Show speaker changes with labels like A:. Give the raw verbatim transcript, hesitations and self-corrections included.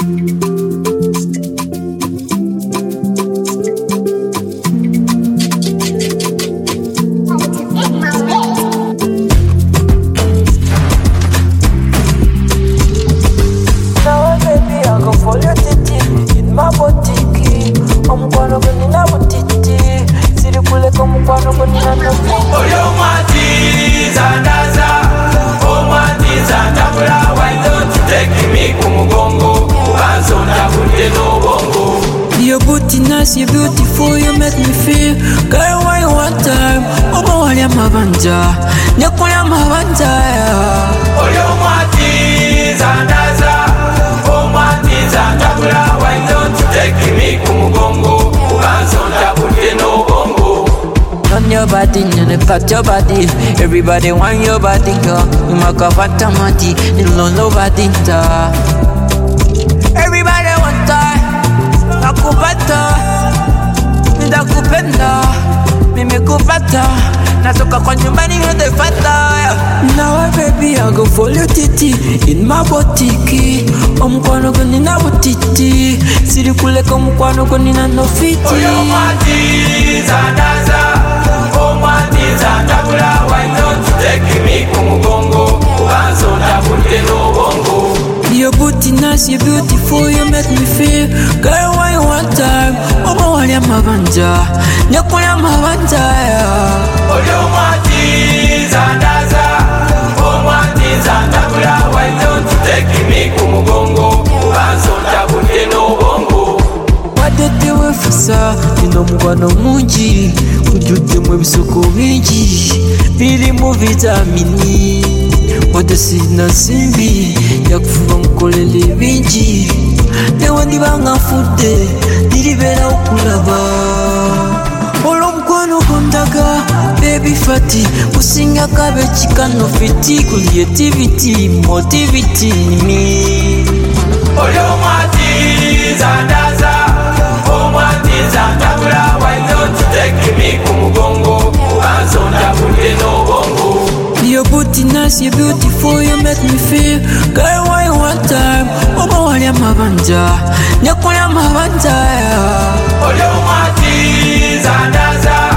A: Your booty nice, you're beautiful, you make me feel. Girl, why you want time? Oba wali amabanja, nyakuli amabanja.
B: Oyo mwati zandaza, o mwati zandabula. Why don't you take me kumugongo? Ubanzonda kute no bongo.
A: On your body, you never got your body. Everybody want your body, girl. You make a fatamati, you know nobody. Everybody want time. Nakupata, nitakupenda, mimi kupata, natoka kwa nyumbani yote fata. Now baby I go follow you titi in my boutique. Omkwano gani na butiti, siri kule kwa mkwano gani na no fiti.
B: Oyo mwati zandaza, o mwati zandabula. Why don't you take me kumugongo? Ubanzonda kute no bongo.
A: Your booty nice, you're beautiful, you make me feel. Girl, why you want time? Oba wali amabanja, nyakuli amabanja.
B: Oyo mwati zandaza, o mwati zandabula. Why don't you take me kumugongo? Ubanzonda kute no bongo.
A: Wadetewe fasa, ino mkwano munji. Ujudemu ebisoko bingi, birimu vitamini. Wadesi na simbi, yakufuba mkolele bingi. Ewa ndibanga fude, nilibera okulaba. Olo mkwano kondaga, baby fati. Kusinga kabe chikano fiti, creativity, motivity me.
B: Oyo mwati zandaza, o mwati zandabula. Why don't you take me kumugongo? Ubanzonda kute no bongo.
A: Your booty nice, you're beautiful, you make me feel. Girl, why you want time? Oba wali amabanja, nyakuli amabanja.
B: Oyo mwati zandaza,